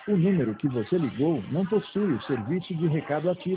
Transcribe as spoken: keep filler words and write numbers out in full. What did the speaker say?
O número que você ligou não possui o serviço de recado ativo.